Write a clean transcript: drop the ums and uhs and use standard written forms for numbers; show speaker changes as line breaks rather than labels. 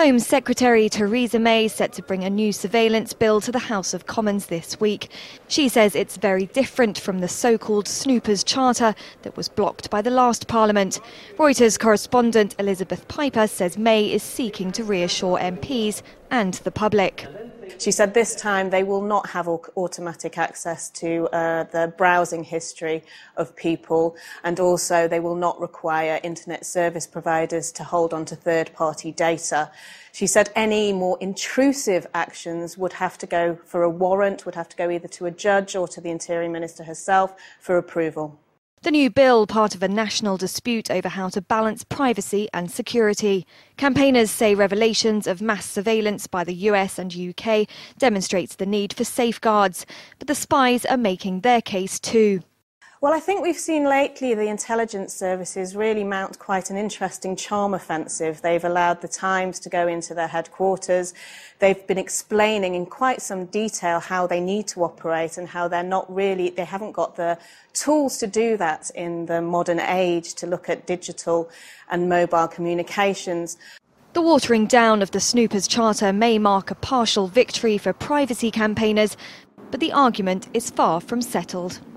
Home Secretary Theresa May set to bring a new surveillance bill to the House of Commons this week. She says it's very different from the so-called Snoopers Charter that was blocked by the last Parliament. Reuters correspondent Elizabeth Piper says May is seeking to reassure MPs and the public.
She said this time they will not have automatic access to the browsing history of people, and also they will not require internet service providers to hold on to third-party data. She said any more intrusive actions would have to go for a warrant, would have to go either to a judge or to the Interior Minister herself for approval.
The new bill, part of a national dispute over how to balance privacy and security. Campaigners say revelations of mass surveillance by the US and UK demonstrates the need for safeguards, but the spies are making their case too.
Well, I think we've seen lately the intelligence services really mount quite an interesting charm offensive. They've allowed the Times to go into their headquarters. They've been explaining in quite some detail how they need to operate and how they haven't got the tools to do that in the modern age, to look at digital and mobile communications.
The watering down of the Snoopers Charter may mark a partial victory for privacy campaigners, but the argument is far from settled.